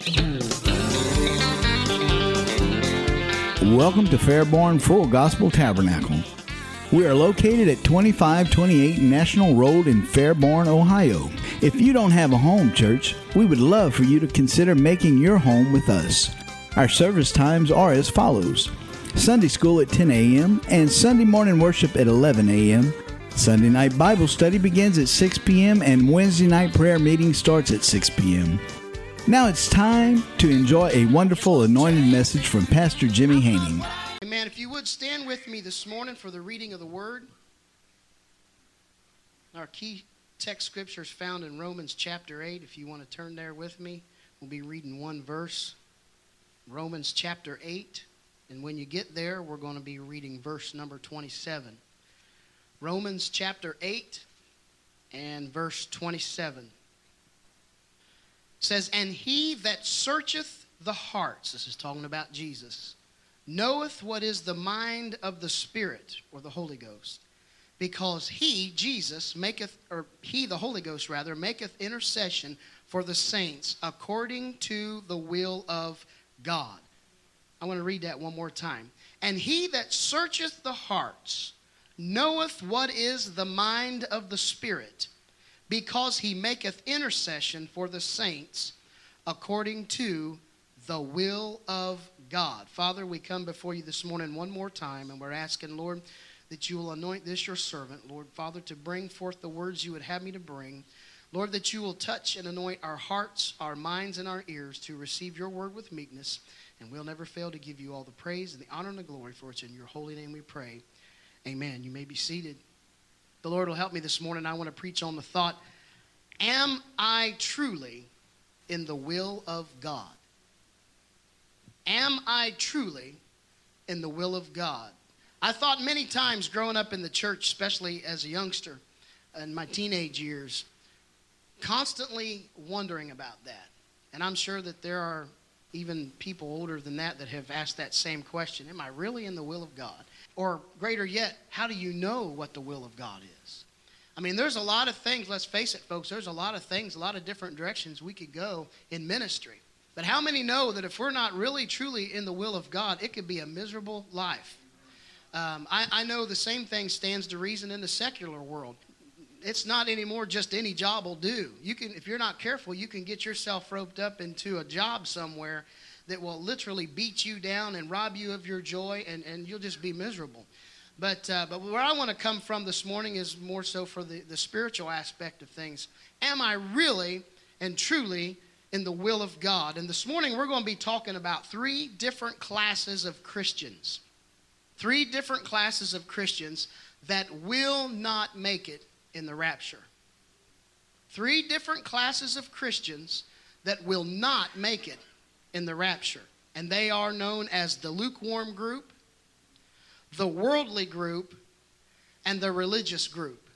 Welcome to Fairborn Full Gospel Tabernacle. We are located at 2528 National Road in Fairborn, Ohio. If you don't have a home church, we would love for you to consider making your home with us. Our service times are as follows: Sunday school at 10 a.m. and Sunday morning worship at 11 a.m. Sunday night Bible study begins at 6 p.m. and Wednesday night prayer meeting starts at 6 p.m. Now it's time to enjoy a wonderful anointed message from Pastor Jimmy Haining. Amen. If you would stand with me this morning for the reading of the Word. Our key text scripture is found in Romans chapter 8. If you want to turn there with me, we'll be reading one verse. Romans chapter 8. And when you get there, we're going to be reading verse number 27. Romans chapter 8 and verse 27. Says, "And he that searcheth the hearts," this is talking about Jesus, "knoweth what is the mind of the Spirit," or the Holy Ghost, "because he," Jesus, he, the Holy Ghost rather, "maketh intercession for the saints according to the will of God." I want to read that one more time. "And he that searcheth the hearts knoweth what is the mind of the Spirit, because he maketh intercession for the saints according to the will of God." Father, we come before you this morning one more time, and we're asking, Lord, that you will anoint this your servant, Lord, Father, to bring forth the words you would have me to bring. Lord, that you will touch and anoint our hearts, our minds, and our ears to receive your word with meekness, and we'll never fail to give you all the praise and the honor and the glory, for it's in your holy name we pray. Amen. You may be seated. The Lord will help me this morning. I want to preach on the thought, am I truly in the will of God? Am I truly in the will of God? I thought many times growing up in the church, especially as a youngster in my teenage years, constantly wondering about that. And I'm sure that there are even people older than that that have asked that same question. Am I really in the will of God? Or greater yet, how do you know what the will of God is? I mean, there's a lot of things, let's face it, folks, there's a lot of things, a lot of different directions we could go in ministry. But how many know that if we're not really, truly in the will of God, it could be a miserable life? I know the same thing stands to reason in the secular world. It's not anymore just any job will do. You can, if you're not careful, you can get yourself roped up into a job somewhere that will literally beat you down and rob you of your joy, and you'll just be miserable. But where I want to come from this morning is more so for the spiritual aspect of things. Am I really and truly in the will of God? And this morning we're going to be talking about three different classes of Christians. Three different classes of Christians that will not make it in the rapture. Three different classes of Christians that will not make it in the rapture. And they are known as the lukewarm group, the worldly group, and the religious group.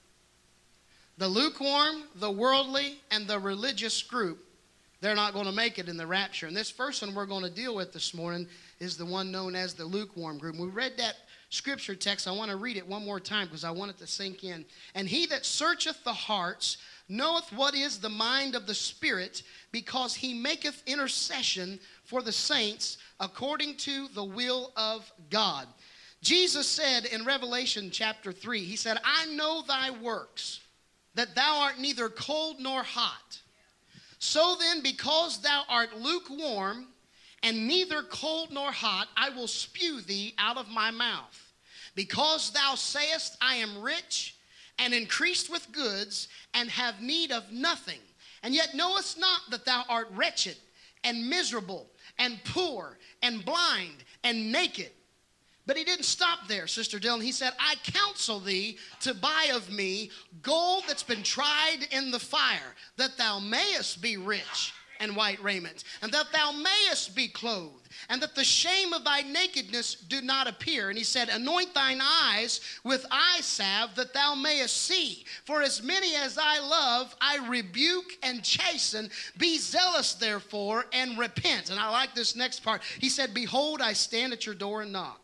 The lukewarm, the worldly, and the religious group, they're not going to make it in the rapture. And this first one we're going to deal with this morning is the one known as the lukewarm group. We read that scripture text. I want to read it one more time because I want it to sink in. "And he that searcheth the hearts knoweth what is the mind of the Spirit, because he maketh intercession for the saints according to the will of God." Jesus said in Revelation chapter 3, he said, "I know thy works, that thou art neither cold nor hot. So then, because thou art lukewarm and neither cold nor hot, I will spew thee out of my mouth. Because thou sayest, I am rich and increased with goods and have need of nothing, and yet knowest not that thou art wretched and miserable and poor and blind and naked." But he didn't stop there, Sister Dylan. He said, "I counsel thee to buy of me gold that's been tried in the fire, that thou mayest be rich and white raiment, and that thou mayest be clothed, and that the shame of thy nakedness do not appear." And he said, "Anoint thine eyes with eye salve, that thou mayest see. For as many as I love, I rebuke and chasten. Be zealous, therefore, and repent." And I like this next part. He said, "Behold, I stand at your door and knock.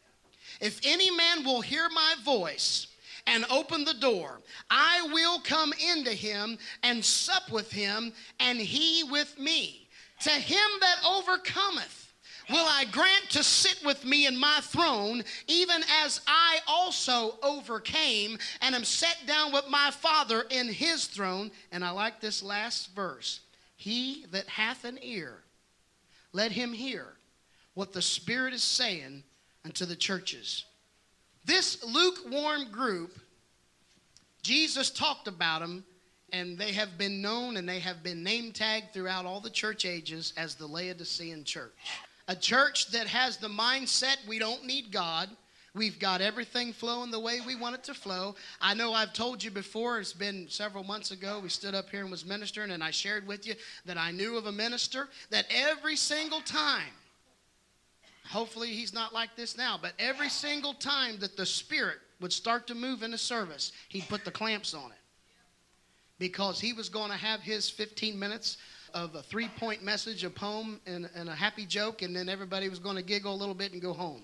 If any man will hear my voice and open the door, I will come into him and sup with him, and he with me. To him that overcometh will I grant to sit with me in my throne, even as I also overcame and am set down with my Father in his throne. And I like this last verse. He that hath an ear, let him hear what the Spirit is saying unto the churches. This lukewarm group, Jesus talked about them, and they have been known and they have been name tagged throughout all the church ages as the Laodicean church. A church that has the mindset we don't need God. We've got everything flowing the way we want it to flow. I know I've told you before, it's been several months ago, we stood up here and was ministering, and I shared with you that I knew of a minister that every single time, hopefully he's not like this now, but every single time that the Spirit would start to move in a service, he'd put the clamps on it. Because he was going to have his 15 minutes of a 3-point message, a poem, and a happy joke, and then everybody was going to giggle a little bit and go home.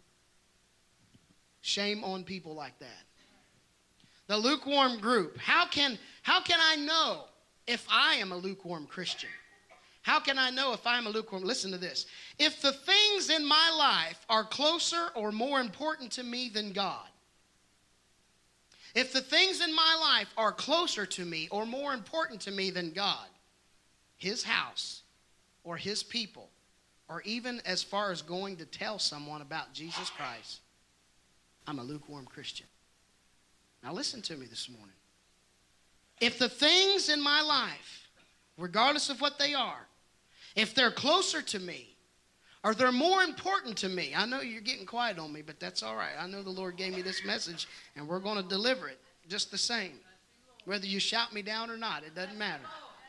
Shame on people like that. The lukewarm group. How can I know if I am a lukewarm Christian? How can I know if I'm a lukewarm? Listen to this. If the things in my life are closer or more important to me than God, if the things in my life are closer to me or more important to me than God, his house, or his people, or even as far as going to tell someone about Jesus Christ, I'm a lukewarm Christian. Now listen to me this morning. If the things in my life, regardless of what they are, if they're closer to me, or they're more important to me, I know you're getting quiet on me, but that's all right. I know the Lord gave me this message, and we're going to deliver it just the same. Whether you shout me down or not, it doesn't matter.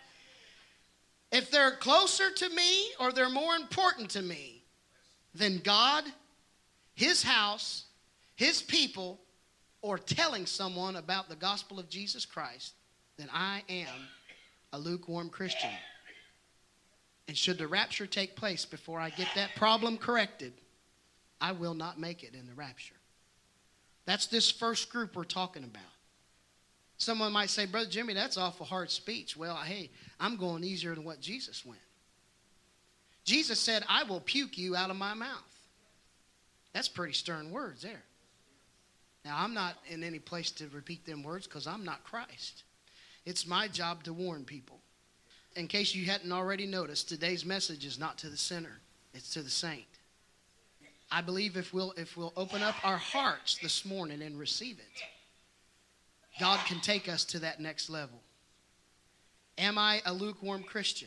If they're closer to me or they're more important to me than God, his house, his people, or telling someone about the gospel of Jesus Christ, then I am a lukewarm Christian. And should the rapture take place before I get that problem corrected, I will not make it in the rapture. That's this first group we're talking about. Someone might say, Brother Jimmy, that's awful hard speech. Well, hey, I'm going easier than what Jesus went. Jesus said, I will puke you out of my mouth. That's pretty stern words there. Now, I'm not in any place to repeat them words because I'm not Christ. It's my job to warn people. In case you hadn't already noticed, today's message is not to the sinner. It's to the saint. I believe if we'll open up our hearts this morning and receive it, God can take us to that next level. Am I a lukewarm Christian?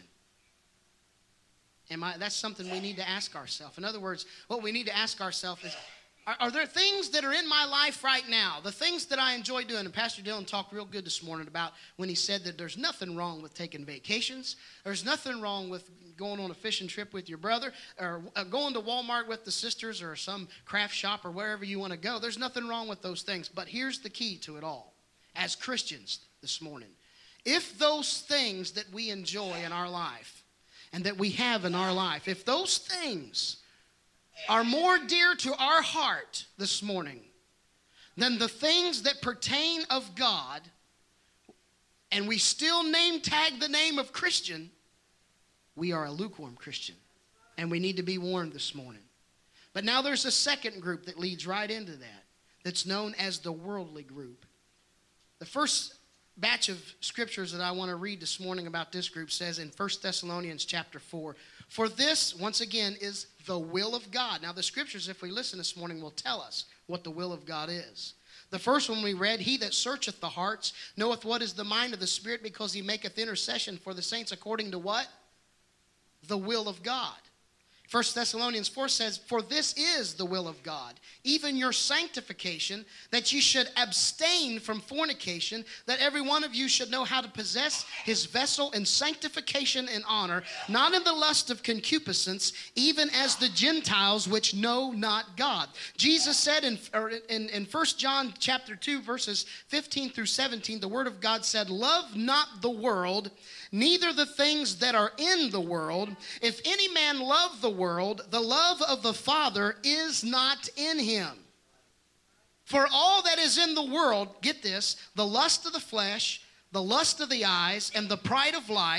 That's something we need to ask ourselves. In other words, what we need to ask ourselves is, are there things that are in my life right now, the things that I enjoy doing? And Pastor Dylan talked real good this morning about when he said that there's nothing wrong with taking vacations. There's nothing wrong with going on a fishing trip with your brother or going to Walmart with the sisters or some craft shop or wherever you want to go. There's nothing wrong with those things. But here's the key to it all. As Christians this morning, if those things that we enjoy in our life and that we have in our life, if those things are more dear to our heart this morning than the things that pertain of God, and we still name tag the name of Christian, we are a lukewarm Christian. And we need to be warned this morning. But now there's a second group that leads right into that, that's known as the worldly group. The first batch of scriptures that I want to read this morning about this group says in 1 Thessalonians chapter 4, for this, once again, is the will of God. Now the scriptures, if we listen this morning, will tell us what the will of God is. The first one we read, he that searcheth the hearts knoweth what is the mind of the Spirit, because he maketh intercession for the saints according to what? The will of God. 1 Thessalonians 4 says, for this is the will of God, even your sanctification, that you should abstain from fornication, that every one of you should know how to possess his vessel in sanctification and honor, not in the lust of concupiscence, even as the Gentiles which know not God. Jesus said in 1 John chapter 2, verses 15 through 17, the word of God said, love not the world, neither the things that are in the world. If any man love the world, the love of the Father is not in him. For all that is in the world, get this, the lust of the flesh, the lust of the eyes, and the pride of life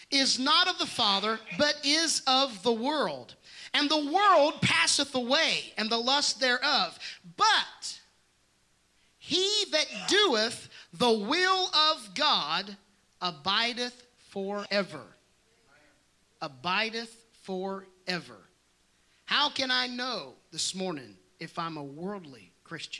is not of the Father, but is of the world. And the world passeth away, and the lust thereof. But he that doeth the will of God abideth forever. Abideth forever. How can I know this morning if I'm a worldly Christian?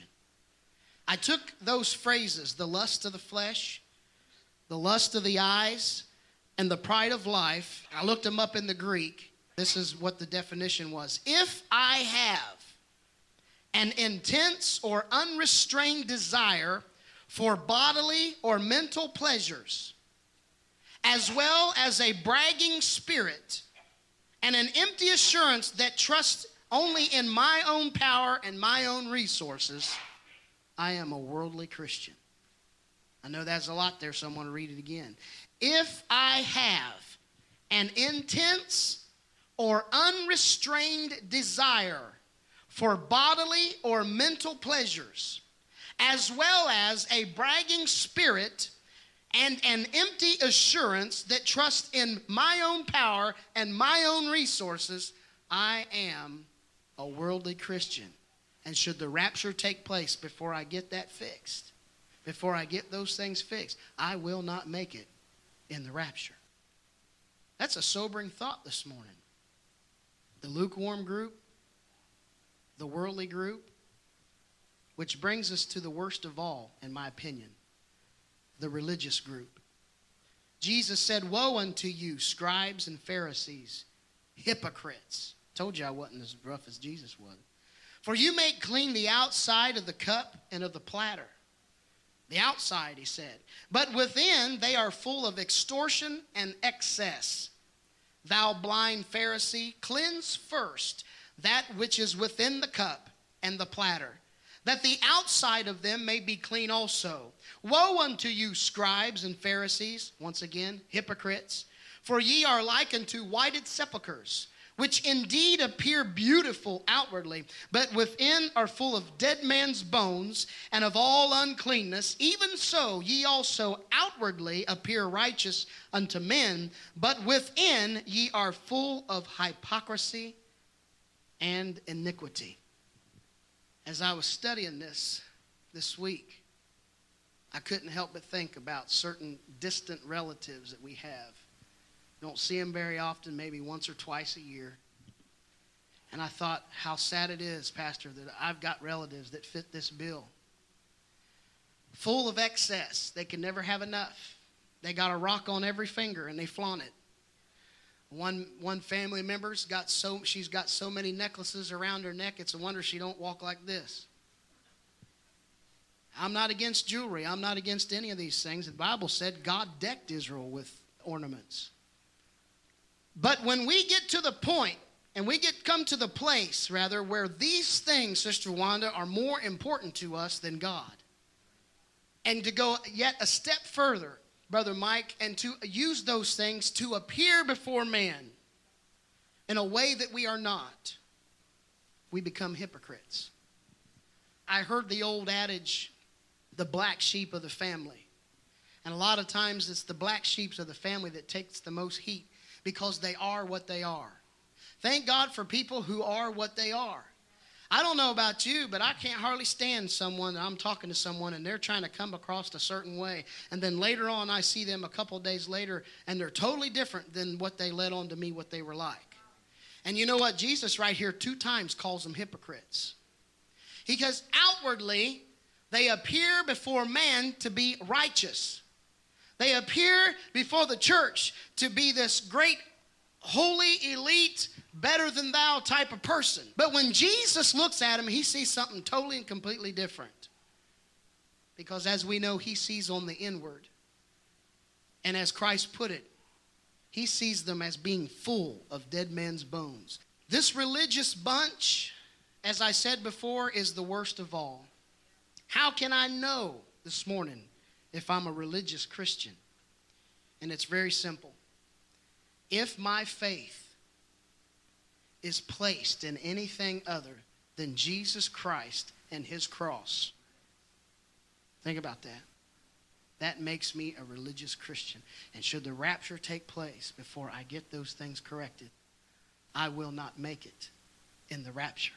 I took those phrases, the lust of the flesh, the lust of the eyes, and the pride of life. I looked them up in the Greek. This is what the definition was. If I have an intense or unrestrained desire for bodily or mental pleasures, as well as a bragging spirit and an empty assurance that trusts only in my own power and my own resources, I am a worldly Christian. I know that's a lot there, so I'm going to read it again. If I have an intense or unrestrained desire for bodily or mental pleasures, as well as a bragging spirit and an empty assurance that trusts in my own power and my own resources, I am a worldly Christian. And should the rapture take place before I get that fixed, before I get those things fixed, I will not make it in the rapture. That's a sobering thought this morning. The lukewarm group, the worldly group, which brings us to the worst of all, in my opinion, the religious group. Jesus said, "Woe unto you, scribes and Pharisees, hypocrites." Told you I wasn't as rough as Jesus was. "For you make clean the outside of the cup and of the platter." The outside, he said. "But within they are full of extortion and excess. Thou blind Pharisee, cleanse first that which is within the cup and the platter, that the outside of them may be clean also. Woe unto you, scribes and Pharisees," once again, hypocrites, "for ye are like unto whited sepulchres, which indeed appear beautiful outwardly, but within are full of dead man's bones and of all uncleanness. Even so ye also outwardly appear righteous unto men, but within ye are full of hypocrisy and iniquity." As I was studying this week, I couldn't help but think about certain distant relatives that we have. Don't see them very often, maybe once or twice a year. And I thought how sad it is, Pastor, that I've got relatives that fit this bill. Full of excess. They can never have enough. They got a rock on every finger and they flaunt it. One family member's she's got so many necklaces around her neck, it's a wonder she don't walk like this. I'm not against jewelry. I'm not against any of these things. The Bible said God decked Israel with ornaments. But when we get to the point, and come to the place, rather, where these things, Sister Wanda, are more important to us than God. And to go yet a step further, Brother Mike, and to use those things to appear before man in a way that we are not, we become hypocrites. I heard the old adage, the black sheep of the family. And a lot of times it's the black sheep of the family that takes the most heat, because they are what they are. Thank God for people who are what they are. I don't know about you, but I can't hardly stand someone, I'm talking to someone, and they're trying to come across a certain way. And then later on, I see them a couple days later, and they're totally different than what they led on to me, what they were like. And you know what? Jesus right here 2 times calls them hypocrites. Because outwardly, they appear before man to be righteous. They appear before the church to be this great, holy, elite, better than thou type of person. But when Jesus looks at him, he sees something totally and completely different. Because as we know, he sees on the inward. And as Christ put it, he sees them as being full of dead men's bones. This religious bunch, as I said before, is the worst of all. How can I know this morning if I'm a religious Christian? And it's very simple. If my faith is placed in anything other than Jesus Christ and his cross, think about that. That makes me a religious Christian. And should the rapture take place before I get those things corrected, I will not make it in the rapture.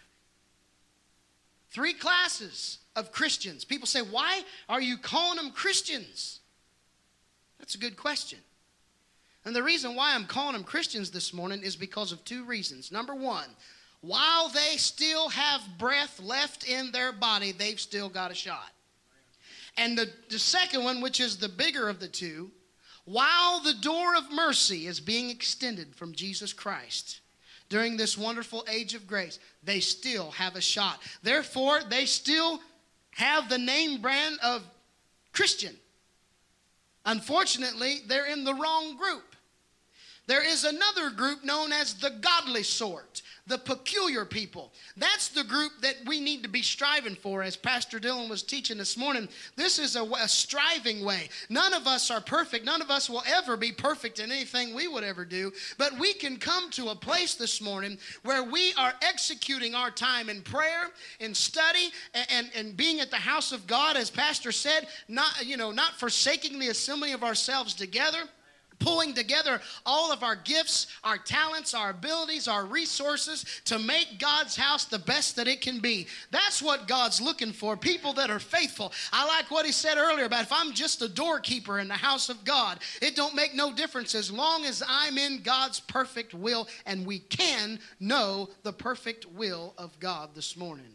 3 classes of Christians. People say, why are you calling them Christians? That's a good question. And the reason why I'm calling them Christians this morning is because of 2 reasons. Number 1, while they still have breath left in their body, they've still got a shot. And the second one, which is the bigger of the 2, while the door of mercy is being extended from Jesus Christ during this wonderful age of grace, they still have a shot. Therefore, they still have the name brand of Christian. Unfortunately, they're in the wrong group. There is another group known as the godly sort, the peculiar people. That's the group that we need to be striving for, as Pastor Dylan was teaching this morning. This is a striving way. None of us are perfect. None of us will ever be perfect in anything we would ever do. But we can come to a place this morning where we are executing our time in prayer, in study, and being at the house of God, as Pastor said, not forsaking the assembly of ourselves together, pulling together all of our gifts, our talents, our abilities, our resources to make God's house the best that it can be. That's what God's looking for, people that are faithful. I like what he said earlier about if I'm just a doorkeeper in the house of God, it don't make no difference as long as I'm in God's perfect will, and we can know the perfect will of God this morning.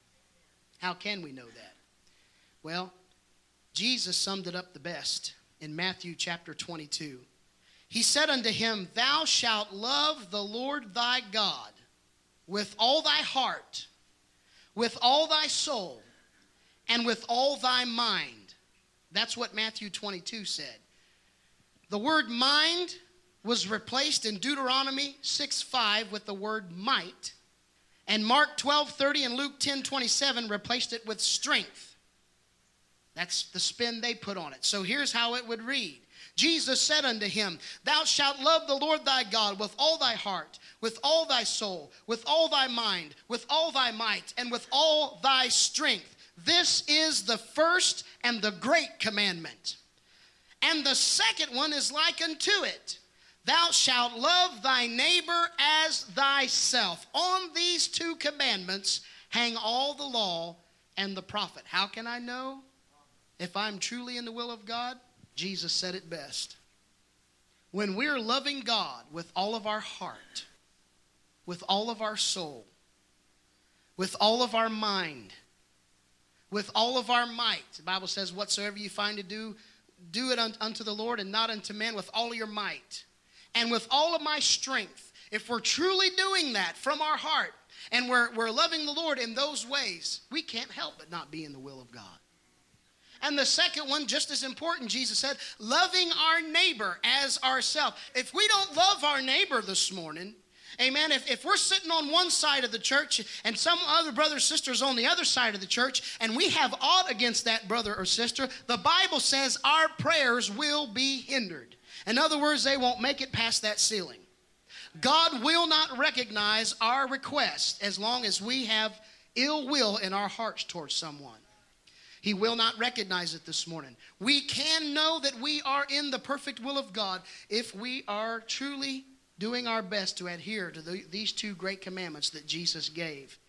How can we know that? Well, Jesus summed it up the best in Matthew chapter 22. He said unto him, thou shalt love the Lord thy God with all thy heart, with all thy soul, and with all thy mind. That's what Matthew 22 said. The word mind was replaced in Deuteronomy 6:5 with the word might. And Mark 12:30 and Luke 10:27 replaced it with strength. That's the spin they put on it. So here's how it would read. Jesus said unto him, thou shalt love the Lord thy God with all thy heart, with all thy soul, with all thy mind, with all thy might, and with all thy strength. This is the first and the great commandment. And the second one is like unto it. Thou shalt love thy neighbor as thyself. On these 2 commandments hang all the law and the prophet. How can I know if I'm truly in the will of God? Jesus said it best. When we're loving God with all of our heart, with all of our soul, with all of our mind, with all of our might, the Bible says, whatsoever you find to do, do it unto the Lord and not unto men, with all of your might. And with all of my strength, if we're truly doing that from our heart, and we're loving the Lord in those ways, we can't help but not be in the will of God. And the second one, just as important, Jesus said, loving our neighbor as ourselves. If we don't love our neighbor this morning, amen, if we're sitting on one side of the church and some other brother or sisters on the other side of the church, and we have aught against that brother or sister, the Bible says our prayers will be hindered. In other words, they won't make it past that ceiling. God will not recognize our request as long as we have ill will in our hearts towards someone. He will not recognize it this morning. We can know that we are in the perfect will of God if we are truly doing our best to adhere to these 2 great commandments that Jesus gave.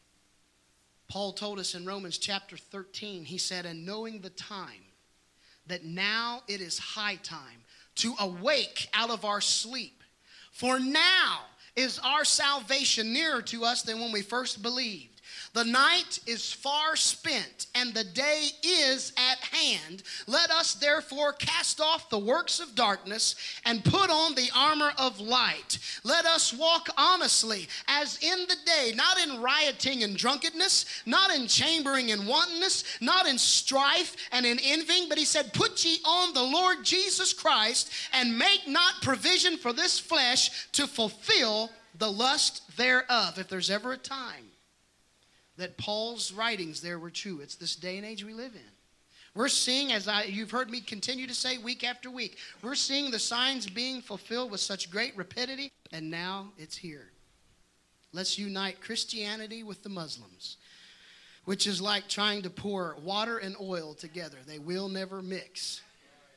Paul told us in Romans chapter 13, he said, and knowing the time, that now it is high time to awake out of our sleep. For now is our salvation nearer to us than when we first believed. The night is far spent, and the day is at hand. Let us therefore cast off the works of darkness and put on the armor of light. Let us walk honestly as in the day, not in rioting and drunkenness, not in chambering and wantonness, not in strife and in envying. But he said, put ye on the Lord Jesus Christ, and make not provision for this flesh to fulfill the lust thereof. If there's ever a time that Paul's writings there were true, it's this day and age we live in. We're seeing, you've heard me continue to say week after week, we're seeing the signs being fulfilled with such great rapidity, and now it's here. Let's unite Christianity with the Muslims, which is like trying to pour water and oil together. They will never mix.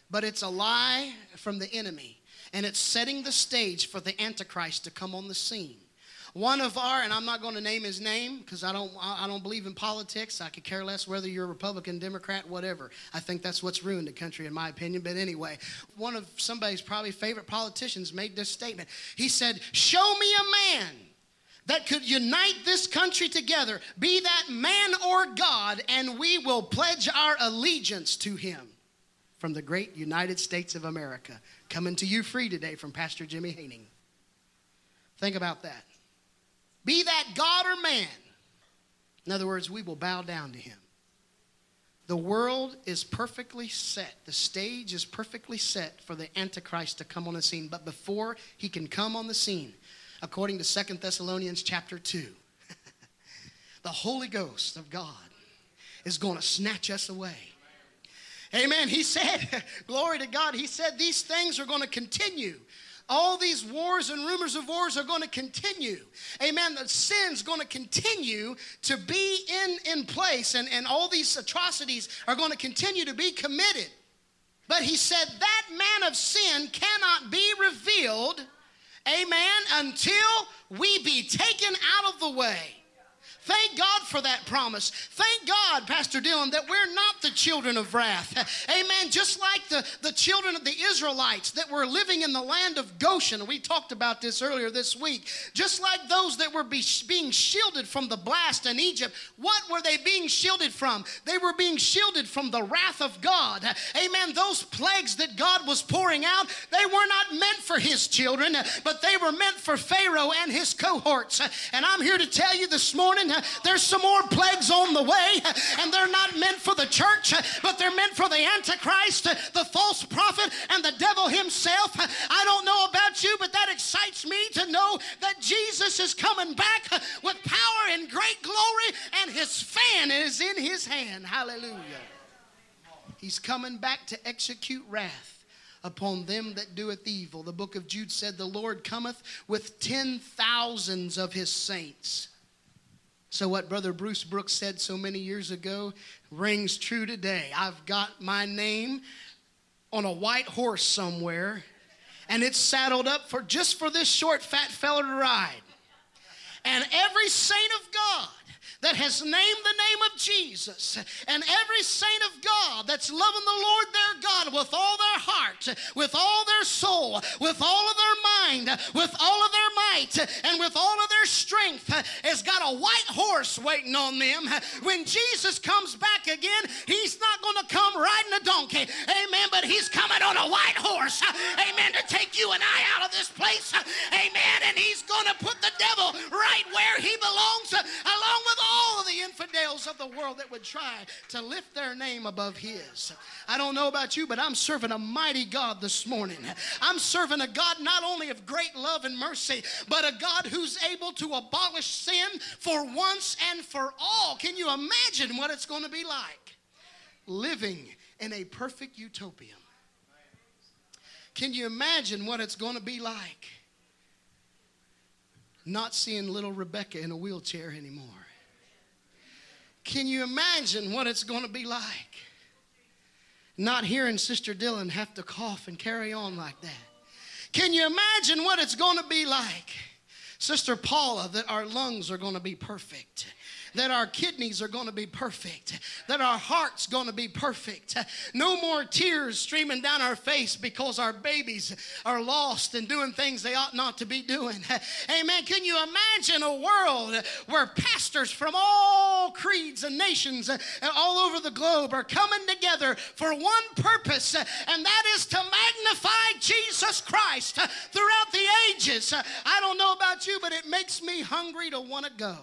but it's a lie from the enemy. And it's setting the stage for the Antichrist to come on the scene. One of our, and I'm not going to name his name because I don't believe in politics. I could care less whether you're a Republican, Democrat, whatever. I think that's what's ruined the country in my opinion. But anyway, one of somebody's probably favorite politicians made this statement. He said, show me a man that could unite this country together, be that man or God, and we will pledge our allegiance to him. From the great United States of America, coming to you free today from Pastor Jimmy Haining. Think about that. Be that God or man. In other words, we will bow down to him. The world is perfectly set. The stage is perfectly set for the Antichrist to come on the scene. But before he can come on the scene, according to 2 Thessalonians chapter 2, the Holy Ghost of God is going to snatch us away. Amen. He said, glory to God, he said these things are going to continue. All these wars and rumors of wars are going to continue. Amen. The sin's going to continue to be in place, and all these atrocities are going to continue to be committed. But he said that man of sin cannot be revealed, amen, until we be taken out of the way. Thank God for that promise. Thank God, Pastor Dillon, that we're not the children of wrath. Amen. Just like the children of the Israelites that were living in the land of Goshen. We talked about this earlier this week. Just like those that were being shielded from the blast in Egypt. What were they being shielded from? They were being shielded from the wrath of God. Amen. Those plagues that God was pouring out, they were not meant for his children, but they were meant for Pharaoh and his cohorts. And I'm here to tell you this morning, there's some more plagues on the way, and they're not meant for the church, but they're meant for the Antichrist, the false prophet, and the devil himself. I don't know about you, but that excites me to know that Jesus is coming back with power and great glory, and his fan is in his hand. Hallelujah. He's coming back to execute wrath upon them that doeth evil. The book of Jude said, the Lord cometh with 10,000s of his saints. So what Brother Bruce Brooks said so many years ago rings true today. I've got my name on a white horse somewhere, and it's saddled up just for this short fat fella to ride. And every saint of God that has named the name of Jesus, and every saint of God that's loving the Lord their God with all their heart, with all their soul, with all of their mind, with all of their might, and with all of their strength, has got a white horse waiting on them. When Jesus comes back again, he's not going to come riding a donkey, amen, but he's coming on a white horse, amen, to take you and I out of this place, amen, and he's going to put the devil right where he belongs, along with all of the infidels of the world that would try to lift their name above his. I don't know about you, but I'm serving a mighty God this morning. I'm serving a God not only of great love and mercy, but a God who's able to abolish sin for once and for all. Can you imagine what it's going to be like living in a perfect utopia? Can you imagine what it's going to be like not seeing little Rebecca in a wheelchair anymore? Can you imagine what it's going to be like not hearing Sister Dillon have to cough and carry on like that? Can you imagine what it's going to be like, Sister Paula, that our lungs are going to be perfect, that our kidneys are going to be perfect, that our heart's going to be perfect. No more tears streaming down our face because our babies are lost and doing things they ought not to be doing. Amen. Can you imagine a world where pastors from all creeds and nations all over the globe are coming together for one purpose, and that is to magnify Jesus Christ throughout the ages? I don't know about you, but it makes me hungry to want to go.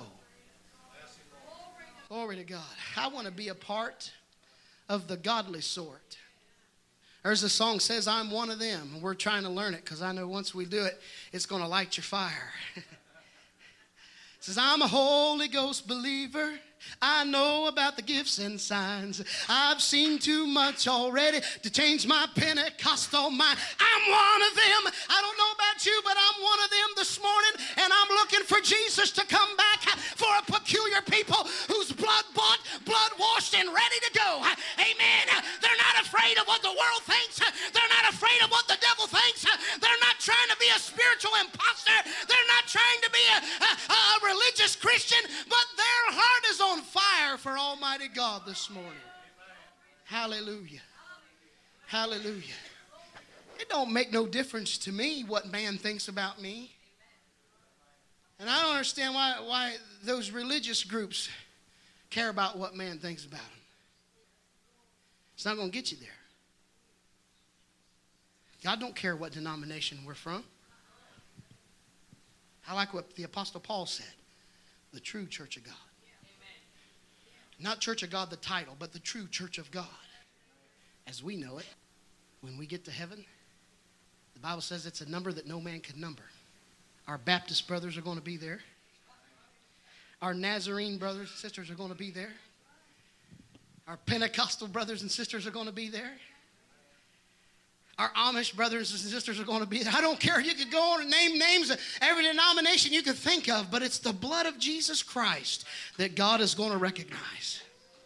Glory to God. I want to be a part of the godly sort. There's a song that says, I'm one of them. We're trying to learn it because I know once we do it, it's going to light your fire. It says, I'm a Holy Ghost believer. I know about the gifts and signs. I've seen too much already to change my Pentecostal mind. I'm one of them. I don't know about you, but I'm one of them this morning, and I'm looking for Jesus to come back for a peculiar people who's blood bought, blood washed, and ready to go. Amen. They're not afraid of what the world thinks. a spiritual imposter. They're not trying to be a religious Christian, but their heart is on fire for Almighty God this morning. Hallelujah. Hallelujah. It don't make no difference to me what man thinks about me. And I don't understand why those religious groups care about what man thinks about them. It's not going to get you there. God don't care what denomination we're from. I like what the Apostle Paul said. The true church of God. Not Church of God, the title, but the true church of God. As we know it, when we get to heaven, the Bible says it's a number that no man can number. Our Baptist brothers are going to be there. Our Nazarene brothers and sisters are going to be there. Our Pentecostal brothers and sisters are going to be there. Our Amish brothers and sisters are going to be there. I don't care. You could go on and name names of every denomination you could think of, but it's the blood of Jesus Christ that God is going to recognize.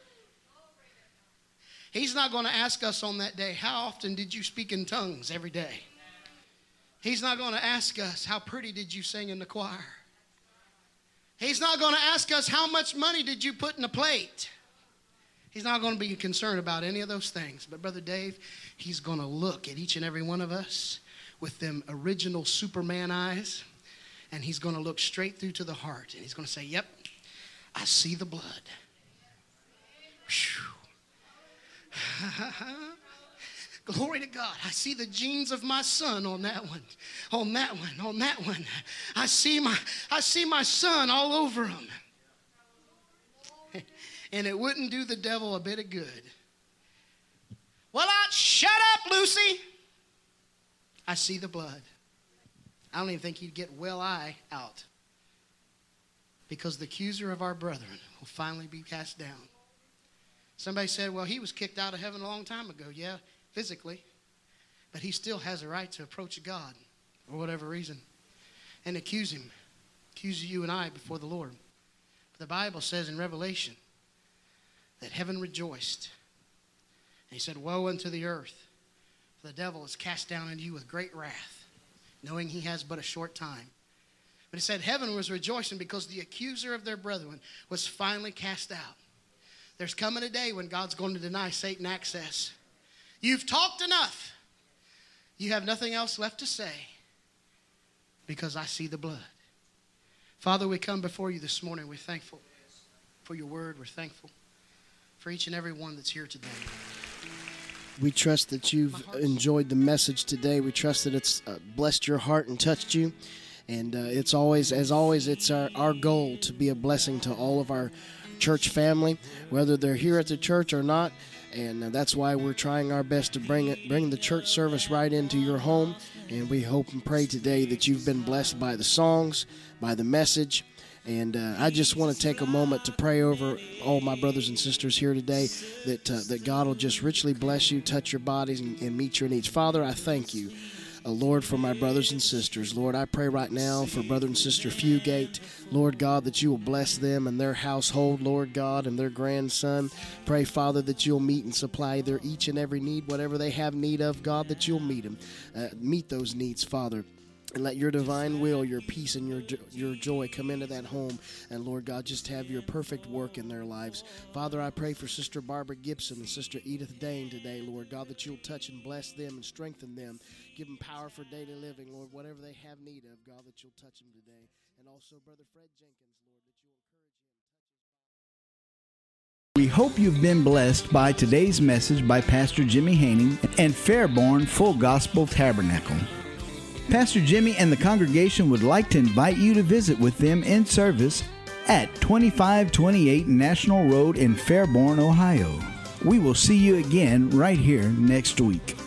He's not going to ask us on that day, how often did you speak in tongues every day? He's not going to ask us, how pretty did you sing in the choir? He's not going to ask us, how much money did you put in a plate? He's not going to be concerned about any of those things. But Brother Dave, he's going to look at each and every one of us with them original Superman eyes, and he's going to look straight through to the heart, and he's going to say, yep, I see the blood. Glory to God. I see the genes of my son on that one, on that one, on that one. I see my son all over him. And it wouldn't do the devil a bit of good. Well, shut up, Lucy. I see the blood. I don't even think he'd get well eye out. Because the accuser of our brethren will finally be cast down. Somebody said, well, he was kicked out of heaven a long time ago. Yeah, physically. But he still has a right to approach God for whatever reason and accuse him. Accuse you and I before the Lord. The Bible says in Revelation that heaven rejoiced. And he said, woe unto the earth, for the devil is cast down into you with great wrath, knowing he has but a short time. But he said heaven was rejoicing because the accuser of their brethren was finally cast out. There's coming a day when God's going to deny Satan access. You've talked enough. You have nothing else left to say because I see the blood. Father, we come before you this morning. We're thankful for your word. We're thankful for each and every one that's here today. We trust that you've enjoyed the message today. We trust that it's blessed your heart and touched you. And it's always, as always, it's our goal to be a blessing to all of our church family, whether they're here at the church or not. And that's why we're trying our best to bring the church service right into your home. And we hope and pray today that you've been blessed by the songs, by the message. And I just want to take a moment to pray over all my brothers and sisters here today that God will just richly bless you, touch your bodies, and meet your needs. Father, I thank you, Lord, for my brothers and sisters. Lord, I pray right now for brother and sister Fugate, Lord God, that you will bless them and their household, Lord God, and their grandson. Pray, Father, that you'll meet and supply their each and every need, whatever they have need of, God, that you'll meet them. Meet those needs, Father. And let your divine will, your peace, and your joy come into that home. And, Lord God, just have your perfect work in their lives. Father, I pray for Sister Barbara Gibson and Sister Edith Dane today, Lord God, that you'll touch and bless them and strengthen them. Give them power for daily living, Lord, whatever they have need of, God, that you'll touch them today. And also Brother Fred Jenkins, Lord, that you'll encourage him. We hope you've been blessed by today's message by Pastor Jimmy Haining and Fairborn Full Gospel Tabernacle. Pastor Jimmy and the congregation would like to invite you to visit with them in service at 2528 National Road in Fairborn, Ohio. We will see you again right here next week.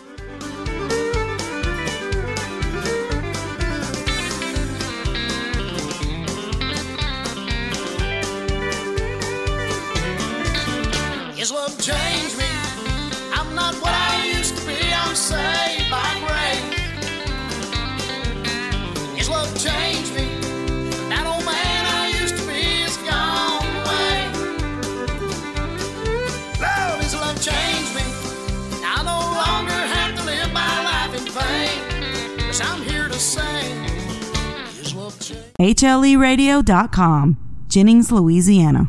His love changed me. I'm not what I used to be. I'm saved by grace. His love changed me. That old man I used to be is gone away. Lord, His love changed me. I no longer have to live my life in vain. 'Cause I'm here to sing HLEradio.com, Jennings, Louisiana.